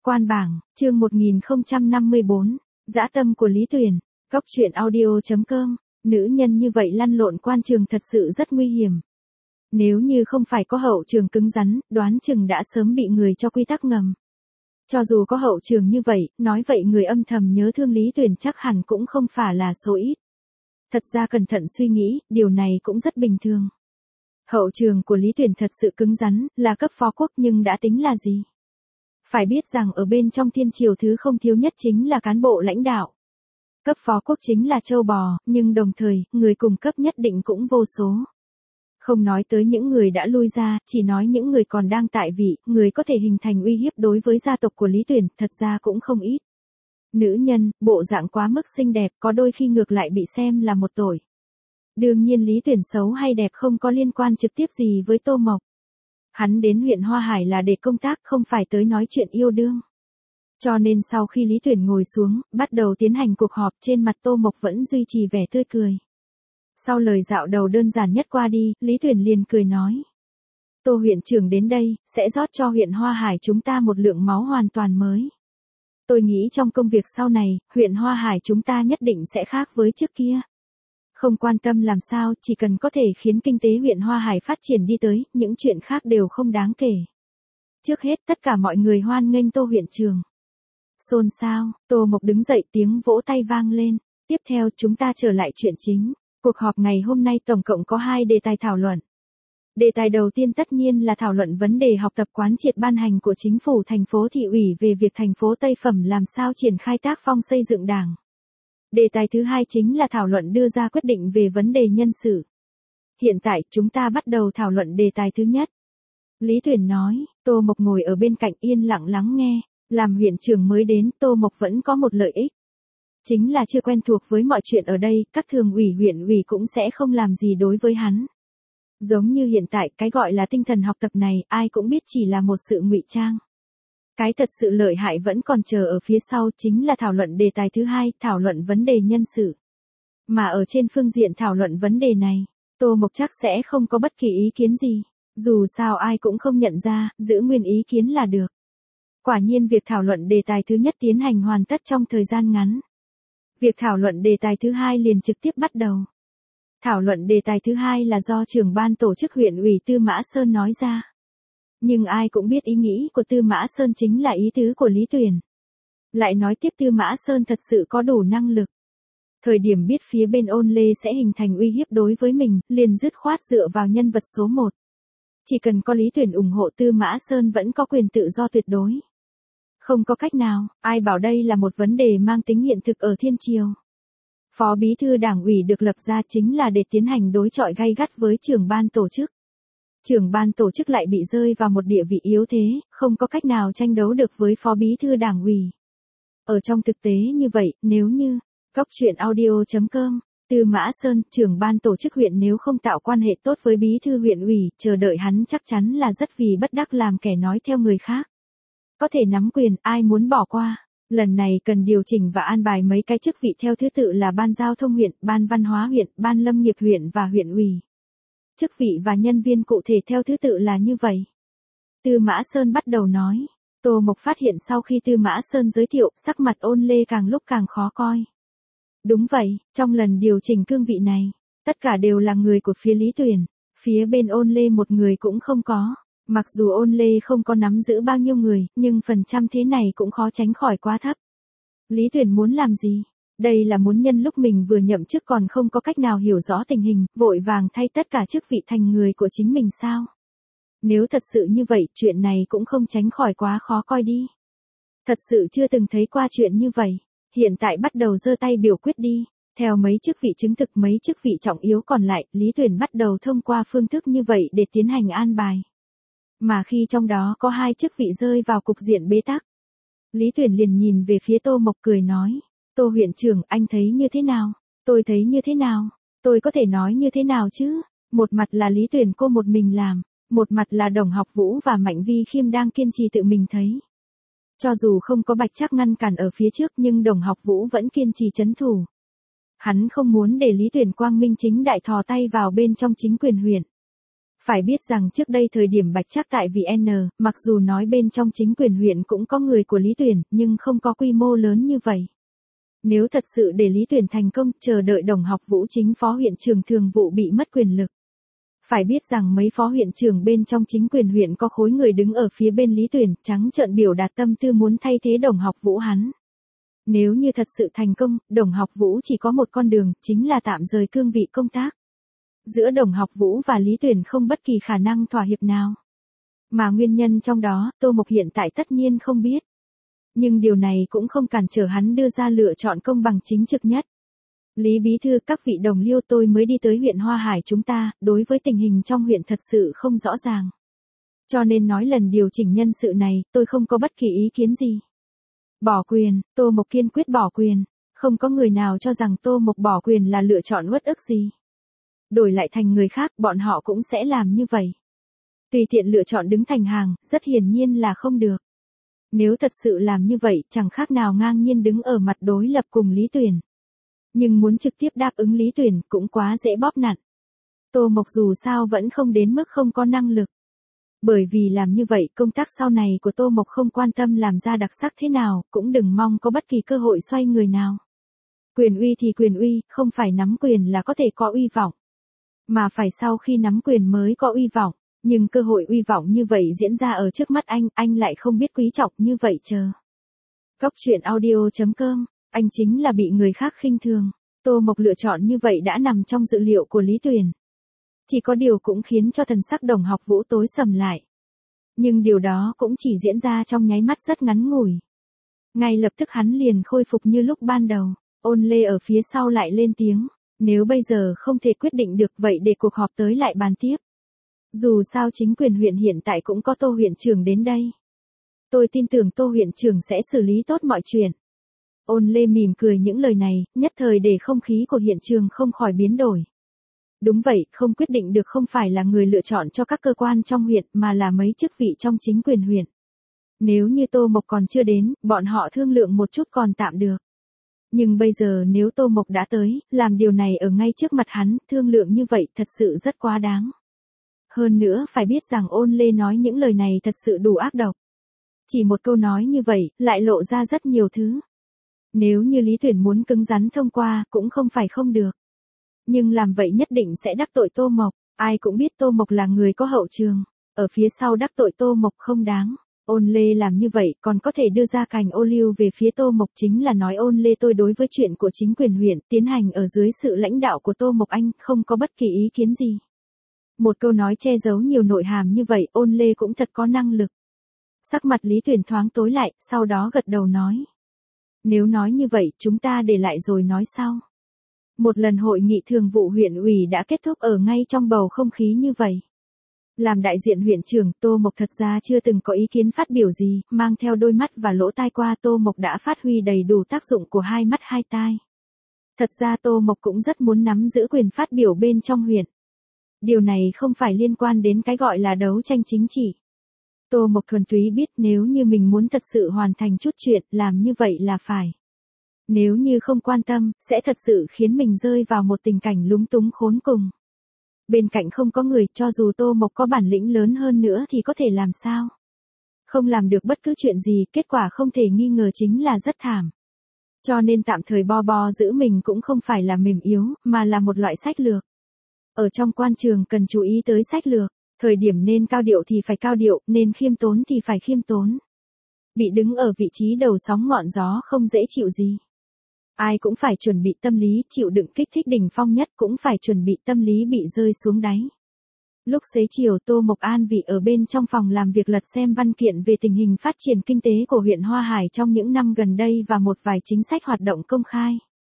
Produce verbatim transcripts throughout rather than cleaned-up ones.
Quan bảng, chương một nghìn không trăm năm mươi bốn, dã tâm của Lý Tuyển, góc truyện audio chấm com, nữ nhân như vậy lăn lộn quan trường thật sự rất nguy hiểm. Nếu như không phải có hậu trường cứng rắn, đoán chừng đã sớm bị người cho quy tắc ngầm. Cho dù có hậu trường như vậy, nói vậy người âm thầm nhớ thương Lý Tuyển chắc hẳn cũng không phải là số ít. Thật ra cẩn thận suy nghĩ, điều này cũng rất bình thường. Hậu trường của Lý Tuyển thật sự cứng rắn, là cấp phó quốc nhưng đã tính là gì? Phải biết rằng ở bên trong thiên triều thứ không thiếu nhất chính là cán bộ lãnh đạo. Cấp phó quốc chính là châu bò, nhưng đồng thời, người cùng cấp nhất định cũng vô số. Không nói tới những người đã lui ra, chỉ nói những người còn đang tại vị, người có thể hình thành uy hiếp đối với gia tộc của Lý Tuyển, thật ra cũng không ít. Nữ nhân, bộ dạng quá mức xinh đẹp, có đôi khi ngược lại bị xem là một tội. Đương nhiên Lý Tuyển xấu hay đẹp không có liên quan trực tiếp gì với Tô Mộc. Hắn đến huyện Hoa Hải là để công tác, không phải tới nói chuyện yêu đương. Cho nên sau khi Lý Tuyển ngồi xuống, bắt đầu tiến hành cuộc họp, trên mặt Tô Mộc vẫn duy trì vẻ tươi cười. Sau lời dạo đầu đơn giản nhất qua đi, Lý Tuyển liền cười nói. Tô huyện trưởng đến đây, sẽ rót cho huyện Hoa Hải chúng ta một lượng máu hoàn toàn mới. Tôi nghĩ trong công việc sau này, huyện Hoa Hải chúng ta nhất định sẽ khác với trước kia. Không quan tâm làm sao, chỉ cần có thể khiến kinh tế huyện Hoa Hải phát triển đi tới, những chuyện khác đều không đáng kể. Trước hết tất cả mọi người hoan nghênh Tô huyện trưởng. Xôn xao, Tô Mộc đứng dậy, tiếng vỗ tay vang lên. Tiếp theo chúng ta trở lại chuyện chính. Cuộc họp ngày hôm nay tổng cộng có hai đề tài thảo luận. Đề tài đầu tiên tất nhiên là thảo luận vấn đề học tập quán triệt ban hành của chính phủ thành phố thị ủy về việc thành phố Tây Phẩm làm sao triển khai tác phong xây dựng đảng. Đề tài thứ hai chính là thảo luận đưa ra quyết định về vấn đề nhân sự. Hiện tại chúng ta bắt đầu thảo luận đề tài thứ nhất. Lý Tuyển nói, Tô Mộc ngồi ở bên cạnh yên lặng lắng nghe, làm huyện trưởng mới đến, Tô Mộc vẫn có một lợi ích. Chính là chưa quen thuộc với mọi chuyện ở đây, các thường ủy huyện ủy cũng sẽ không làm gì đối với hắn. Giống như hiện tại, cái gọi là tinh thần học tập này, ai cũng biết chỉ là một sự ngụy trang. Cái thật sự lợi hại vẫn còn chờ ở phía sau, chính là thảo luận đề tài thứ hai, thảo luận vấn đề nhân sự. Mà ở trên phương diện thảo luận vấn đề này, Tô Mộc chắc sẽ không có bất kỳ ý kiến gì. Dù sao ai cũng không nhận ra, giữ nguyên ý kiến là được. Quả nhiên việc thảo luận đề tài thứ nhất tiến hành hoàn tất trong thời gian ngắn. Việc thảo luận đề tài thứ hai liền trực tiếp bắt đầu. Thảo luận đề tài thứ hai là do trưởng ban tổ chức huyện ủy Tư Mã Sơn nói ra. Nhưng ai cũng biết ý nghĩ của Tư Mã Sơn chính là ý tứ của Lý Tuyển. Lại nói tiếp Tư Mã Sơn thật sự có đủ năng lực. Thời điểm biết phía bên Ôn Lê sẽ hình thành uy hiếp đối với mình, liền dứt khoát dựa vào nhân vật số một. Chỉ cần có Lý Tuyển ủng hộ Tư Mã Sơn vẫn có quyền tự do tuyệt đối. Không có cách nào, ai bảo đây là một vấn đề mang tính hiện thực ở thiên triều. Phó bí thư đảng ủy được lập ra chính là để tiến hành đối chọi gay gắt với trưởng ban tổ chức. Trưởng ban tổ chức lại bị rơi vào một địa vị yếu thế, không có cách nào tranh đấu được với phó bí thư đảng ủy. Ở trong thực tế như vậy, nếu như, góc truyện audio chấm com, Tư Mã Sơn, trưởng ban tổ chức huyện nếu không tạo quan hệ tốt với bí thư huyện ủy, chờ đợi hắn chắc chắn là rất vì bất đắc làm kẻ nói theo người khác. Có thể nắm quyền, ai muốn bỏ qua. Lần này cần điều chỉnh và an bài mấy cái chức vị theo thứ tự là ban giao thông huyện, ban văn hóa huyện, ban lâm nghiệp huyện và huyện ủy. Chức vị và nhân viên cụ thể theo thứ tự là như vậy. Tư Mã Sơn bắt đầu nói. Tô Mộc phát hiện sau khi Tư Mã Sơn giới thiệu, sắc mặt Ôn Lê càng lúc càng khó coi. Đúng vậy, trong lần điều chỉnh cương vị này, tất cả đều là người của phía Lý Tuyển, phía bên Ôn Lê một người cũng không có. Mặc dù Ôn Lê không có nắm giữ bao nhiêu người, nhưng phần trăm thế này cũng khó tránh khỏi quá thấp. Lý Tuyển muốn làm gì? Đây là muốn nhân lúc mình vừa nhậm chức còn không có cách nào hiểu rõ tình hình, vội vàng thay tất cả chức vị thành người của chính mình sao? Nếu thật sự như vậy, chuyện này cũng không tránh khỏi quá khó coi đi. Thật sự chưa từng thấy qua chuyện như vậy. Hiện tại bắt đầu giơ tay biểu quyết đi. Theo mấy chức vị chứng thực mấy chức vị trọng yếu còn lại, Lý Tuyển bắt đầu thông qua phương thức như vậy để tiến hành an bài. Mà khi trong đó có hai chức vị rơi vào cục diện bế tắc. Lý Tuyển liền nhìn về phía Tô Mộc cười nói. Tô huyện trưởng, anh thấy như thế nào? Tôi thấy như thế nào? Tôi có thể nói như thế nào chứ? Một mặt là Lý Tuyển cô một mình làm. Một mặt là Đồng Học Vũ và Mạnh Vi Khiêm đang kiên trì tự mình thấy. Cho dù không có Bạch Trác ngăn cản ở phía trước nhưng Đồng Học Vũ vẫn kiên trì trấn thủ. Hắn không muốn để Lý Tuyển quang minh chính đại thò tay vào bên trong chính quyền huyện. Phải biết rằng trước đây thời điểm Bạch Trác tại vê en, mặc dù nói bên trong chính quyền huyện cũng có người của Lý Tuyển, nhưng không có quy mô lớn như vậy. Nếu thật sự để Lý Tuyển thành công, chờ đợi Đồng Học Vũ chính phó huyện trưởng thường vụ bị mất quyền lực. Phải biết rằng mấy phó huyện trưởng bên trong chính quyền huyện có khối người đứng ở phía bên Lý Tuyển, trắng trợn biểu đạt tâm tư muốn thay thế Đồng Học Vũ hắn. Nếu như thật sự thành công, Đồng Học Vũ chỉ có một con đường, chính là tạm rời cương vị công tác. Giữa Đồng Học Vũ và Lý Tuyển không bất kỳ khả năng thỏa hiệp nào. Mà nguyên nhân trong đó, Tô Mộc hiện tại tất nhiên không biết. Nhưng điều này cũng không cản trở hắn đưa ra lựa chọn công bằng chính trực nhất. Lý Bí Thư, các vị đồng liêu, tôi mới đi tới huyện Hoa Hải chúng ta, đối với tình hình trong huyện thật sự không rõ ràng. Cho nên nói lần điều chỉnh nhân sự này, tôi không có bất kỳ ý kiến gì. Bỏ quyền, Tô Mộc kiên quyết bỏ quyền. Không có người nào cho rằng Tô Mộc bỏ quyền là lựa chọn uất ức gì. Đổi lại thành người khác, bọn họ cũng sẽ làm như vậy. Tùy tiện lựa chọn đứng thành hàng, rất hiển nhiên là không được. Nếu thật sự làm như vậy, chẳng khác nào ngang nhiên đứng ở mặt đối lập cùng Lý Tuyển. Nhưng muốn trực tiếp đáp ứng Lý Tuyển cũng quá dễ bóp nặn. Tô Mộc dù sao vẫn không đến mức không có năng lực. Bởi vì làm như vậy, công tác sau này của Tô Mộc không quan tâm làm ra đặc sắc thế nào, cũng đừng mong có bất kỳ cơ hội xoay người nào. Quyền uy thì quyền uy, không phải nắm quyền là có thể có uy vọng. Mà phải sau khi nắm quyền mới có uy vọng. Nhưng cơ hội uy vọng như vậy diễn ra ở trước mắt anh, anh lại không biết quý trọng như vậy chờ. Góc truyện audio chấm com, anh chính là bị người khác khinh thường. Tô Mộc lựa chọn như vậy đã nằm trong dự liệu của Lý Tuyển. Chỉ có điều cũng khiến cho thần sắc Đồng Học Vũ tối sầm lại. Nhưng điều đó cũng chỉ diễn ra trong nháy mắt rất ngắn ngủi. Ngay lập tức hắn liền khôi phục như lúc ban đầu. Ôn Lê ở phía sau lại lên tiếng. Nếu bây giờ không thể quyết định được vậy để cuộc họp tới lại bàn tiếp. Dù sao chính quyền huyện hiện tại cũng có Tô huyện trưởng đến đây. Tôi tin tưởng Tô huyện trưởng sẽ xử lý tốt mọi chuyện. Ôn Lê mỉm cười những lời này, nhất thời để không khí của hiện trường không khỏi biến đổi. Đúng vậy, không quyết định được không phải là người lựa chọn cho các cơ quan trong huyện mà là mấy chức vị trong chính quyền huyện. Nếu như Tô Mộc còn chưa đến, bọn họ thương lượng một chút còn tạm được. Nhưng bây giờ nếu Tô Mộc đã tới, làm điều này ở ngay trước mặt hắn, thương lượng như vậy thật sự rất quá đáng. Hơn nữa phải biết rằng Ôn Lê nói những lời này thật sự đủ ác độc. Chỉ một câu nói như vậy, lại lộ ra rất nhiều thứ. Nếu như Lý Tuyển muốn cứng rắn thông qua, cũng không phải không được. Nhưng làm vậy nhất định sẽ đắc tội Tô Mộc. Ai cũng biết Tô Mộc là người có hậu trường. Ở phía sau đắc tội Tô Mộc không đáng. Ôn Lê làm như vậy còn có thể đưa ra cành ô liu về phía Tô Mộc, chính là nói Ôn Lê tôi đối với chuyện của chính quyền huyện tiến hành ở dưới sự lãnh đạo của Tô Mộc anh không có bất kỳ ý kiến gì. Một câu nói che giấu nhiều nội hàm như vậy, Ôn Lê cũng thật có năng lực. Sắc mặt Lý Tuyển thoáng tối lại, sau đó gật đầu nói. Nếu nói như vậy, chúng ta để lại rồi nói sau. Một lần hội nghị thường vụ huyện ủy đã kết thúc ở ngay trong bầu không khí như vậy. Làm đại diện huyện trưởng, Tô Mộc thật ra chưa từng có ý kiến phát biểu gì, mang theo đôi mắt và lỗ tai qua Tô Mộc đã phát huy đầy đủ tác dụng của hai mắt hai tai. Thật ra Tô Mộc cũng rất muốn nắm giữ quyền phát biểu bên trong huyện. Điều này không phải liên quan đến cái gọi là đấu tranh chính trị. Tô Mộc thuần túy biết nếu như mình muốn thật sự hoàn thành chút chuyện, làm như vậy là phải. Nếu như không quan tâm, sẽ thật sự khiến mình rơi vào một tình cảnh lúng túng khốn cùng. Bên cạnh không có người, cho dù Tô Mộc có bản lĩnh lớn hơn nữa thì có thể làm sao? Không làm được bất cứ chuyện gì, kết quả không thể nghi ngờ chính là rất thảm. Cho nên tạm thời bo bo giữ mình cũng không phải là mềm yếu, mà là một loại sách lược. Ở trong quan trường cần chú ý tới sách lược, thời điểm nên cao điệu thì phải cao điệu, nên khiêm tốn thì phải khiêm tốn. Bị đứng ở vị trí đầu sóng ngọn gió không dễ chịu gì. Ai cũng phải chuẩn bị tâm lý chịu đựng kích thích đỉnh phong nhất, cũng phải chuẩn bị tâm lý bị rơi xuống đáy. Lúc xế chiều Tô Mộc An vị ở bên trong phòng làm việc lật xem văn kiện về tình hình phát triển kinh tế của huyện Hoa Hải trong những năm gần đây và một vài chính sách hoạt động công khai.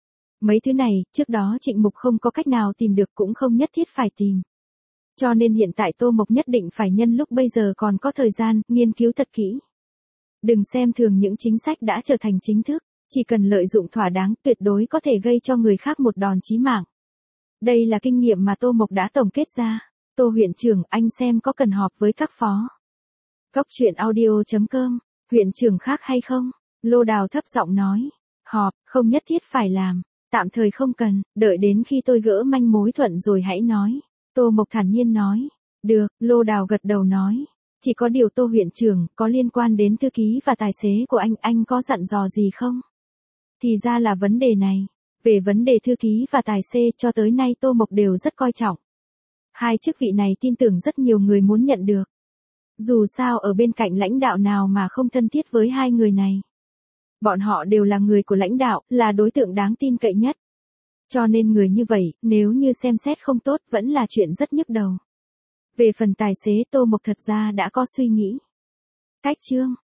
Mấy thứ này, trước đó Trịnh Mục không có cách nào tìm được cũng không nhất thiết phải tìm. Cho nên hiện tại Tô Mộc nhất định phải nhân lúc bây giờ còn có thời gian, nghiên cứu thật kỹ. Đừng xem thường những chính sách đã trở thành chính thức, chỉ cần lợi dụng thỏa đáng tuyệt đối có thể gây cho người khác một đòn chí mạng. Đây là kinh nghiệm mà Tô Mộc đã tổng kết ra. Tô huyện trưởng, anh xem có cần họp với các phó. Góc truyện audio chấm com, huyện trưởng khác hay không? Lô Đào thấp giọng nói. Họp, không nhất thiết phải làm. Tạm thời không cần, đợi đến khi tôi gỡ manh mối thuận rồi hãy nói. Tô Mộc thản nhiên nói. Được, Lô Đào gật đầu nói. Chỉ có điều Tô huyện trưởng, có liên quan đến thư ký và tài xế của anh, anh có dặn dò gì không? Thì ra là vấn đề này. Về vấn đề thư ký và tài xế cho tới nay Tô Mộc đều rất coi trọng. Hai chức vị này tin tưởng rất nhiều người muốn nhận được. Dù sao ở bên cạnh lãnh đạo nào mà không thân thiết với hai người này. Bọn họ đều là người của lãnh đạo, là đối tượng đáng tin cậy nhất. Cho nên người như vậy, nếu như xem xét không tốt vẫn là chuyện rất nhức đầu. Về phần tài xế Tô Mộc thật ra đã có suy nghĩ. Cách chương